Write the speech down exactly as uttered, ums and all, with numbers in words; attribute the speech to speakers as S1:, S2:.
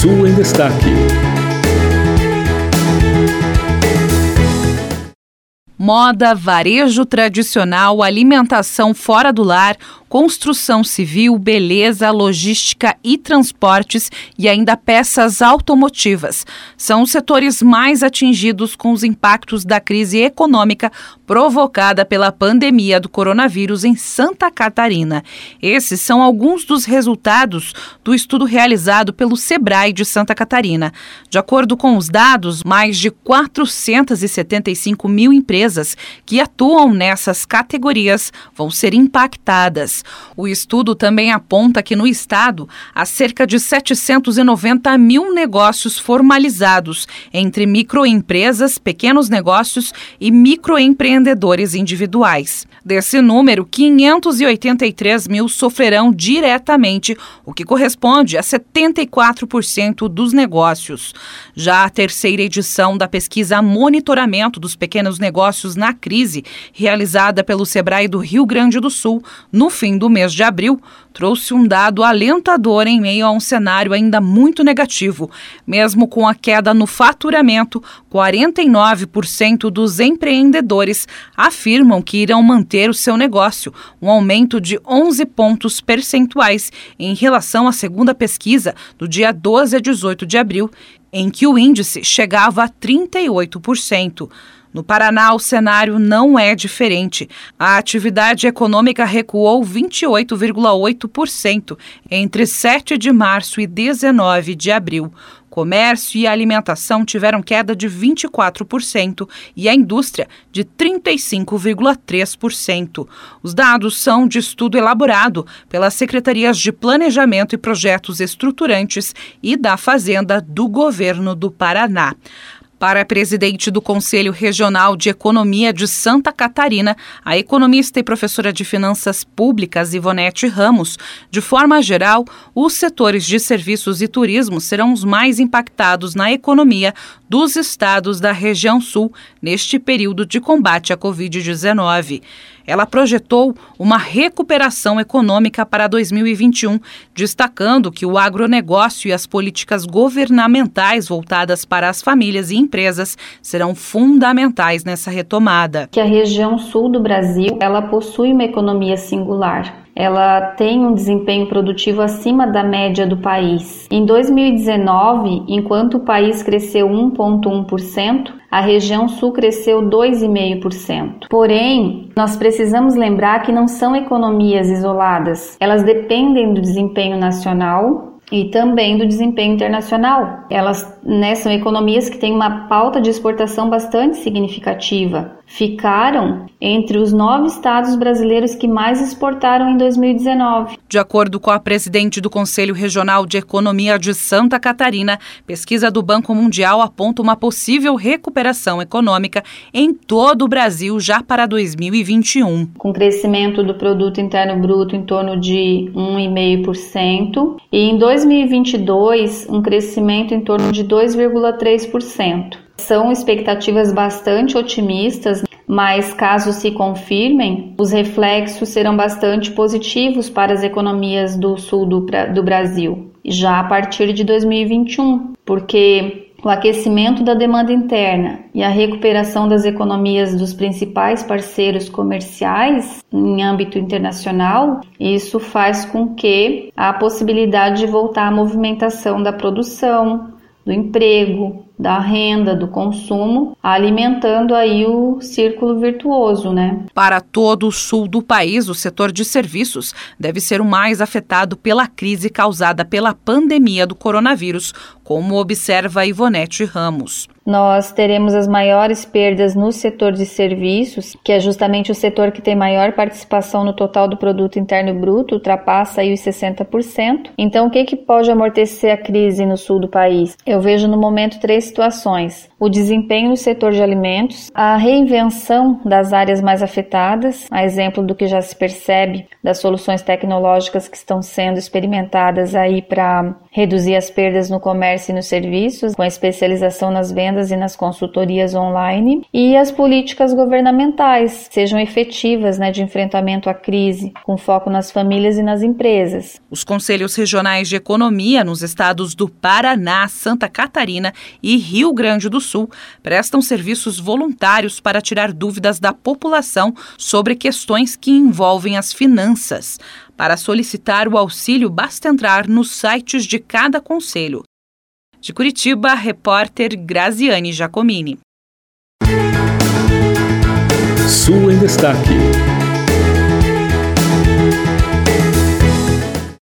S1: Sul em Destaque.
S2: Moda, varejo tradicional, alimentação fora do lar, construção civil, beleza, logística e transportes e ainda peças automotivas. São os setores mais atingidos com os impactos da crise econômica provocada pela pandemia do coronavírus em Santa Catarina. Esses são alguns dos resultados do estudo realizado pelo Sebrae de Santa Catarina. De acordo com os dados, mais de quatrocentas e setenta e cinco mil empresas que atuam nessas categorias vão ser impactadas. O estudo também aponta que no estado há cerca de setecentos e noventa mil negócios formalizados entre microempresas, pequenos negócios e microempreendedores individuais. Desse número, quinhentos e oitenta e três mil sofrerão diretamente, o que corresponde a setenta e quatro por cento dos negócios. Já a terceira edição da pesquisa Monitoramento dos Pequenos Negócios na Crise, realizada pelo Sebrae do Rio Grande do Sul, no fim do mês de abril, trouxe um dado alentador em meio a um cenário ainda muito negativo. Mesmo com a queda no faturamento, quarenta e nove por cento dos empreendedores afirmam que irão manter o seu negócio, um aumento de onze pontos percentuais em relação à segunda pesquisa do dia doze a dezoito de abril, em que o índice chegava a trinta e oito por cento. No Paraná, o cenário não é diferente. A atividade econômica recuou vinte e oito vírgula oito por cento entre sete de março e dezenove de abril. Comércio e alimentação tiveram queda de vinte e quatro por cento e a indústria de trinta e cinco vírgula três por cento. Os dados são de estudo elaborado pelas Secretarias de Planejamento e Projetos Estruturantes e da Fazenda do Governo do Paraná. Para a presidente do Conselho Regional de Economia de Santa Catarina, a economista e professora de Finanças Públicas Ivonete Ramos, de forma geral, os setores de serviços e turismo serão os mais impactados na economia dos estados da região sul neste período de combate à covid dezenove. Ela projetou uma recuperação econômica para dois mil e vinte e um, destacando que o agronegócio e as políticas governamentais voltadas para as famílias e empresas serão fundamentais nessa retomada.
S3: Que a região sul do Brasil, ela possui uma economia singular. Ela tem um desempenho produtivo acima da média do país. Em dois mil e dezenove, enquanto o país cresceu um vírgula um por cento, a região sul cresceu dois vírgula cinco por cento. Porém, nós precisamos lembrar que não são economias isoladas. Elas dependem do desempenho nacional e também do desempenho internacional. Elas, né, são economias que têm uma pauta de exportação bastante significativa. Ficaram entre os nove estados brasileiros que mais exportaram em dois mil e dezenove.
S2: De acordo com a presidente do Conselho Regional de Economia de Santa Catarina, pesquisa do Banco Mundial aponta uma possível recuperação econômica em todo o Brasil já para dois mil e vinte e um.
S3: Com crescimento do Produto Interno Bruto em torno de um vírgula cinco por cento e em dois mil e vinte e dois um crescimento em torno de dois vírgula três por cento. São expectativas bastante otimistas, mas caso se confirmem, os reflexos serão bastante positivos para as economias do sul do, do Brasil, já a partir de dois mil e vinte e um, porque o aquecimento da demanda interna e a recuperação das economias dos principais parceiros comerciais em âmbito internacional, isso faz com que a possibilidade de voltar à movimentação da produção, do emprego, da renda, do consumo, alimentando aí o círculo virtuoso, né?
S2: Para todo o sul do país, o setor de serviços deve ser o mais afetado pela crise causada pela pandemia do coronavírus, como observa Ivonete Ramos.
S3: Nós teremos as maiores perdas no setor de serviços, que é justamente o setor que tem maior participação no total do Produto Interno Bruto, ultrapassa aí os sessenta por cento. Então, o que, que pode amortecer a crise no sul do país? Eu vejo no momento três três situações: o desempenho no setor de alimentos, a reinvenção das áreas mais afetadas, a exemplo do que já se percebe das soluções tecnológicas que estão sendo experimentadas aí para reduzir as perdas no comércio e nos serviços, com a especialização nas vendas e nas consultorias online, e as políticas governamentais sejam efetivas, né, de enfrentamento à crise, com foco nas famílias e nas empresas.
S2: Os Conselhos Regionais de Economia nos estados do Paraná, Santa Catarina e Rio Grande do Sul prestam serviços voluntários para tirar dúvidas da população sobre questões que envolvem as finanças. Para solicitar o auxílio, basta entrar nos sites de cada conselho. De Curitiba, a repórter Graziane Giacomini.
S1: Sul em Destaque.